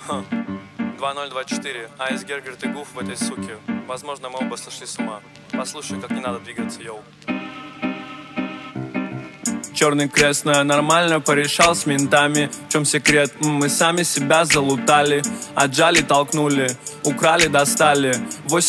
2024. Айсберг и Гуф в этой суке. Возможно, мы оба сошли с ума. Послушай, как не надо двигаться, йоу. Черный крест, но я нормально порешал с ментами. В чем секрет? Мы сами себя залутали. Отжали, толкнули, украли, достали.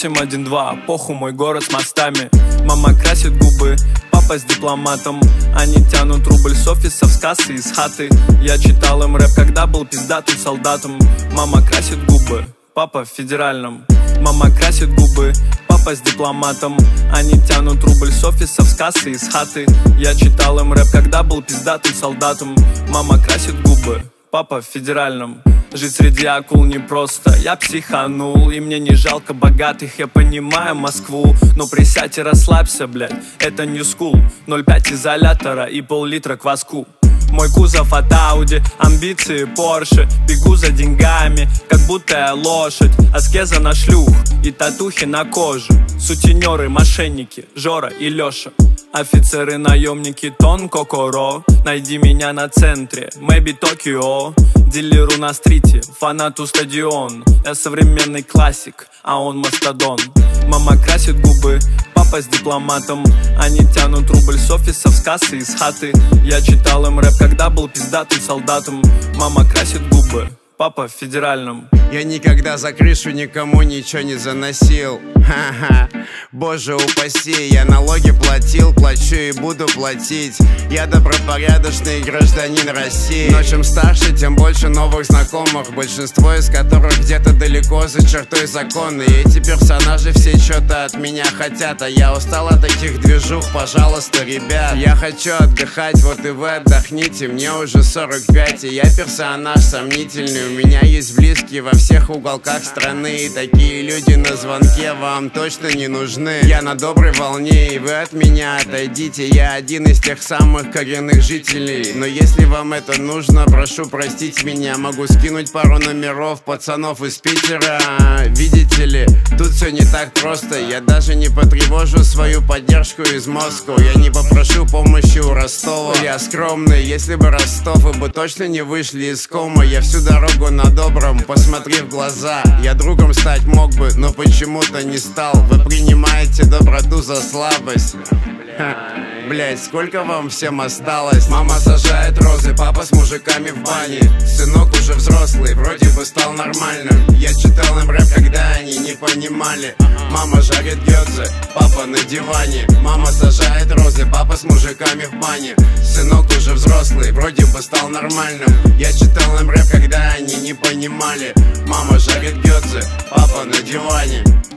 812, похуй мой город с мостами. Мама красит губы, папа с дипломатом. Они тянут рубль с офисов, с кассы, из хаты. Я читал им рэп, когда был пиздатым солдатом. Мама красит губы, папа в федеральном. Мама красит губы, папа с дипломатом. Они тянут рубль с офисов, с кассы, из хаты. Я читал им рэп, когда был пиздатым солдатом. Мама красит губы, папа в федеральном. Жить среди акул непросто, я психанул. И мне не жалко богатых, я понимаю Москву. Но присядь и расслабься, блядь, это не скул. 0,5 изолятора и пол-литра кваску. Мой кузов от Ауди, амбиции Порше. Бегу за деньгами, как будто я лошадь. Аскеза на шлюх и татухи на коже. Сутенеры, мошенники, Жора и Леша. Офицеры, наемники, Тон, Кокоро. Найди меня на центре, maybe Токио. Дилеру на стрите, фанату стадион. Я современный классик, а он мастодон. Мама красит губы, папа с дипломатом. Они тянут рубль с офисов, с кассы, из хаты. Я читал им рэп, когда был пиздатым солдатом. Мама красит губы, папа в федеральном. Я никогда за крышу никому ничего не заносил. Ха-ха, боже упаси. Я налоги платил, плачу и буду платить. Я добропорядочный гражданин России. Но чем старше, тем больше новых знакомых. Большинство из которых где-то далеко за чертой закона. И эти персонажи все что-то от меня хотят. А я устал от таких движух, пожалуйста, ребят. Я хочу отдыхать, вот и вы отдохните. Мне уже 45, и я персонаж сомнительный. У меня есть близкие во всех уголках страны. И такие люди на звонке вам точно не нужны. Я на доброй волне, и вы от меня отойдите. Я один из тех самых коренных жителей. Но если вам это нужно, прошу простить меня. Могу скинуть пару номеров пацанов из Питера. Видите ли, тут все не так просто. Я даже не потревожу свою поддержку из Москвы. Я не попрошу помощи у Ростова. Я скромный, если бы Ростов, вы бы точно не вышли из кома. Я всю дорогу на добром, посмотри в глаза. Я другом стать мог бы, но почему-то не стал. Вы принимаете доброту за слабость. Блять, сколько вам всем осталось? Мама сажает розы, папа с мужиками в бане. Сынок уже взрослый, вроде бы стал нормальным. Я читал им рэп, когда они не понимали. Мама жарит гёдзе, папа на диване. Мама сажает розы, папа с мужиками в бане. Сынок уже взрослый, вроде бы стал нормальным. Я читал им рэп, когда они не понимали. Мама жарит гёдзе, папа на диване.